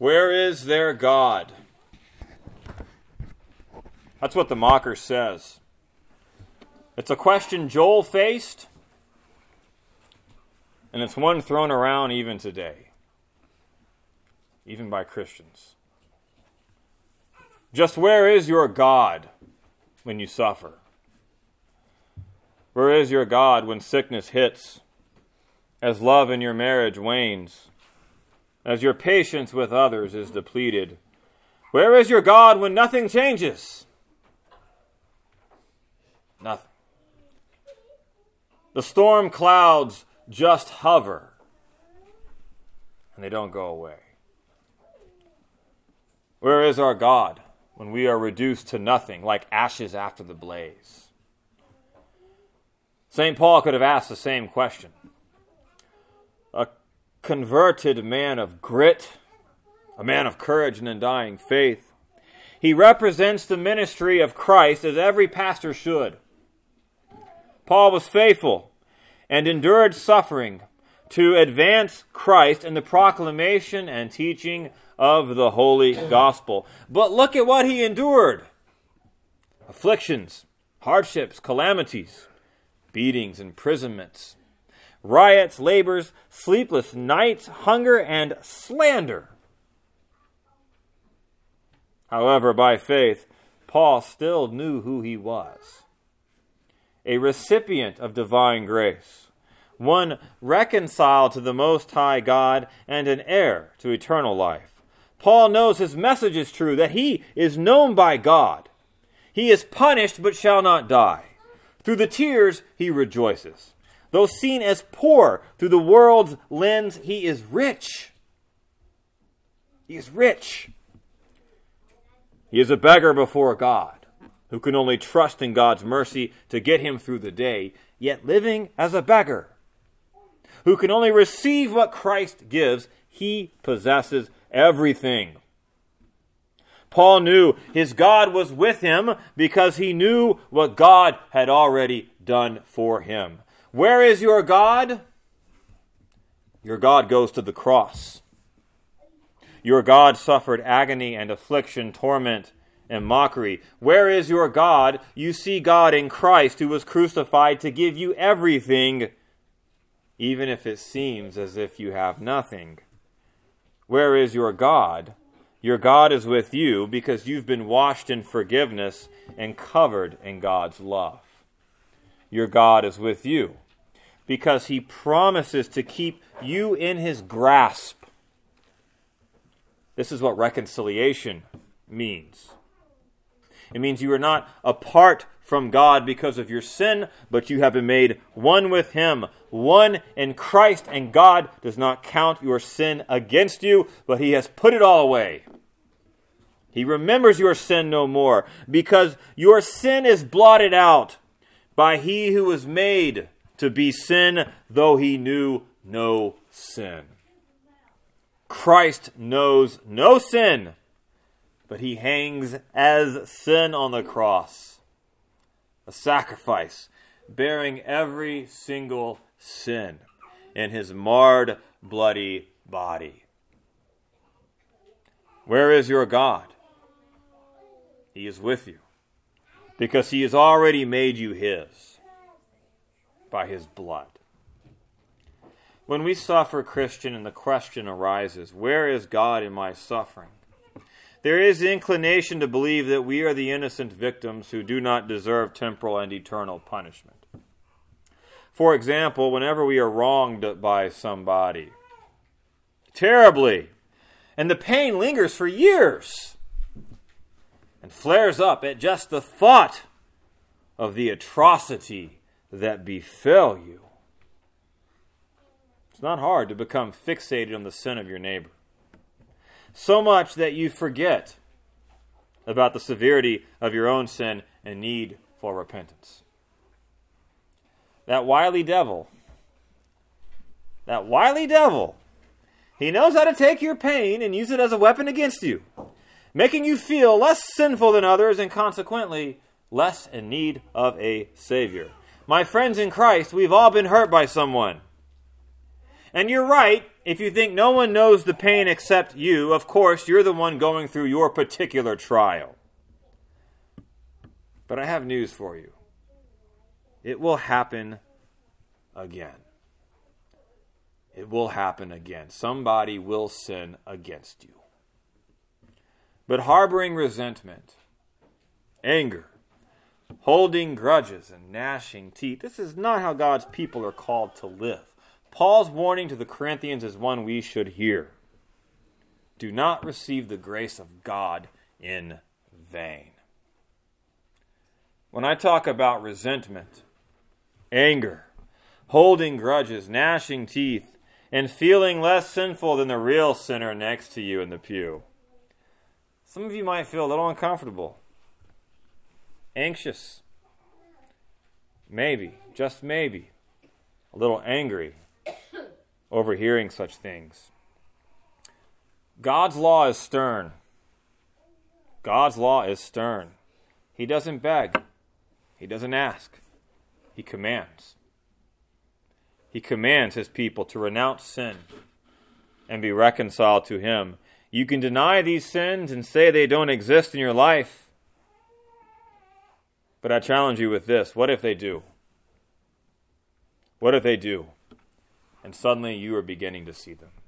Where is their God? That's what the mocker says. It's a question Joel faced, and it's one thrown around even today, even by Christians. Just where is your God when you suffer? Where is your God when sickness hits, as love in your marriage wanes, as your patience with others is depleted? Where is your God when nothing changes? Nothing. The storm clouds just hover, and they don't go away. Where is our God when we are reduced to nothing, like ashes after the blaze? St. Paul could have asked the same question. A converted man of grit, a man of courage and undying faith. He represents the ministry of Christ as every pastor should. Paul was faithful and endured suffering to advance Christ in the proclamation and teaching of the holy gospel. But look at what he endured. Afflictions, hardships, calamities, beatings, imprisonments, riots, labors, sleepless nights, hunger, and slander. However, by faith, Paul still knew who he was. A recipient of divine grace, one reconciled to the Most High God and an heir to eternal life. Paul knows his message is true, that he is known by God. He is punished but shall not die. Through the tears he rejoices. Though seen as poor through the world's lens, he is rich. He is rich. He is a beggar before God, who can only trust in God's mercy to get him through the day, yet living as a beggar. Who can only receive what Christ gives, he possesses everything. Paul knew his God was with him because he knew what God had already done for him. Where is your God? Your God goes to the cross. Your God suffered agony and affliction, torment, and mockery. Where is your God? You see God in Christ, who was crucified to give you everything, even if it seems as if you have nothing. Where is your God? Your God is with you because you've been washed in forgiveness and covered in God's love. Your God is with you because he promises to keep you in his grasp. This is what reconciliation means. It means you are not apart from God because of your sin, but you have been made one with him, one in Christ, and God does not count your sin against you, but he has put it all away. He remembers your sin no more, because your sin is blotted out by he who was made to be sin, though he knew no sin. Christ knows no sin, but he hangs as sin on the cross, a sacrifice bearing every single sin in his marred, bloody body. Where is your God? He is with you because he has already made you his by his blood. When we suffer, Christian, and the question arises, where is God in my suffering? There is the inclination to believe that we are the innocent victims who do not deserve temporal and eternal punishment. For example, whenever we are wronged by somebody, terribly, and the pain lingers for years and flares up at just the thought of the atrocity that befell you. It's not hard to become fixated on the sin of your neighbor, so much that you forget about the severity of your own sin and need for repentance. That wily devil, he knows how to take your pain and use it as a weapon against you, making you feel less sinful than others and consequently less in need of a Savior. My friends in Christ, we've all been hurt by someone. And you're right, if you think no one knows the pain except you, of course, you're the one going through your particular trial. But I have news for you. It will happen again. It will happen again. Somebody will sin against you. But harboring resentment, anger, holding grudges, and gnashing teeth, this is not how God's people are called to live. Paul's warning to the Corinthians is one we should hear. Do not receive the grace of God in vain. When I talk about resentment, anger, holding grudges, gnashing teeth, and feeling less sinful than the real sinner next to you in the pew, some of you might feel a little uncomfortable, anxious, maybe, just maybe, a little angry over hearing such things. God's law is stern. God's law is stern. He doesn't beg. He doesn't ask. He commands. He commands his people to renounce sin and be reconciled to him. You can deny these sins and say they don't exist in your life. But I challenge you with this. What if they do? What if they do? And suddenly you are beginning to see them.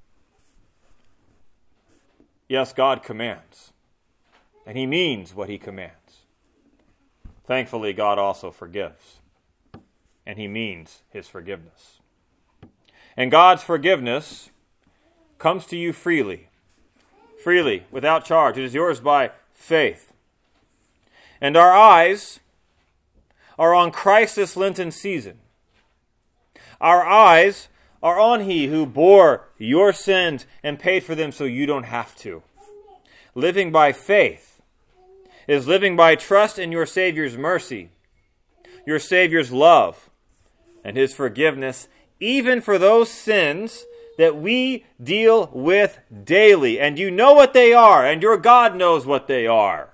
Yes, God commands. And he means what he commands. Thankfully, God also forgives. And he means his forgiveness. And God's forgiveness comes to you freely. Freely, without charge. It is yours by faith. And our eyes are on Christ this Lenten season. Our eyes are on he who bore your sins and paid for them so you don't have to. Living by faith is living by trust in your Savior's mercy, your Savior's love, and his forgiveness, even for those sins that we deal with daily. And you know what they are, and your God knows what they are.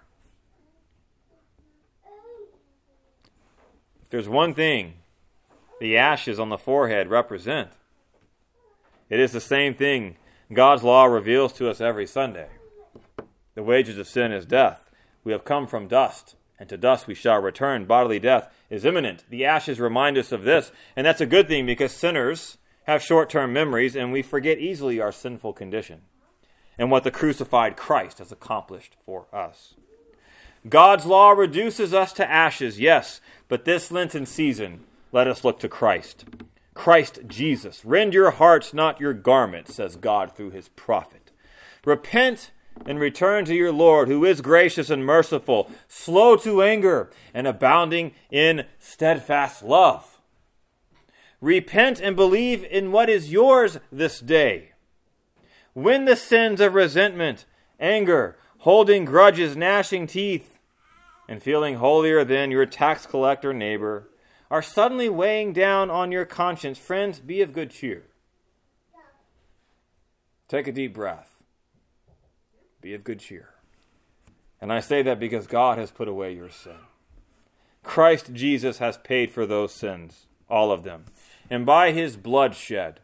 If there's one thing the ashes on the forehead represent, it is the same thing God's law reveals to us every Sunday. The wages of sin is death. We have come from dust, and to dust we shall return. Bodily death is imminent. The ashes remind us of this, and that's a good thing because sinners have short-term memories, and we forget easily our sinful condition and what the crucified Christ has accomplished for us. God's law reduces us to ashes, yes, but this Lenten season, let us look to Christ. Christ Jesus. Rend your hearts, not your garments, says God through his prophet. Repent and return to your Lord, who is gracious and merciful, slow to anger, and abounding in steadfast love. Repent and believe in what is yours this day. When the sins of resentment, anger, holding grudges, gnashing teeth, and feeling holier than your tax collector neighbor are suddenly weighing down on your conscience, friends, be of good cheer. Take a deep breath. Be of good cheer. And I say that because God has put away your sin. Christ Jesus has paid for those sins, all of them. And by his bloodshed,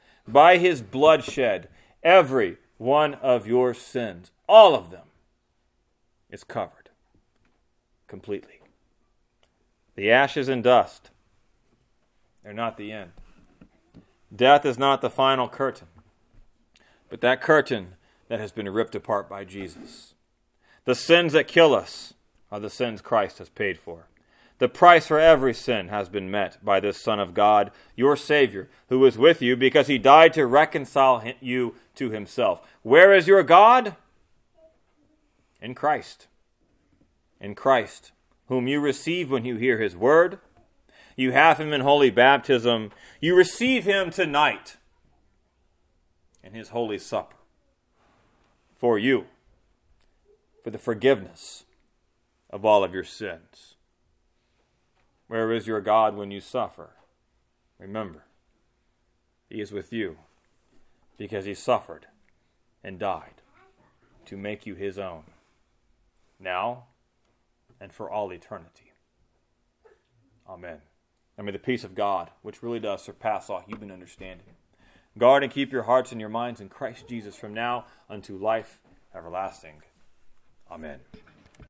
every one of your sins, all of them, is covered completely. The ashes and dust, they're not the end. Death is not the final curtain, but that curtain that has been ripped apart by Jesus. The sins that kill us are the sins Christ has paid for. The price for every sin has been met by this Son of God, your Savior, who is with you because he died to reconcile you to himself. Where is your God? In Christ. In Christ, whom you receive when you hear his word. You have him in holy baptism. You receive him tonight in his holy supper. For you, for the forgiveness of all of your sins. Where is your God when you suffer? Remember, he is with you because he suffered and died to make you his own, now and for all eternity. Amen. And may the peace of God, which really does surpass all human understanding, Guard and keep your hearts and your minds in Christ Jesus from now unto life everlasting. Amen.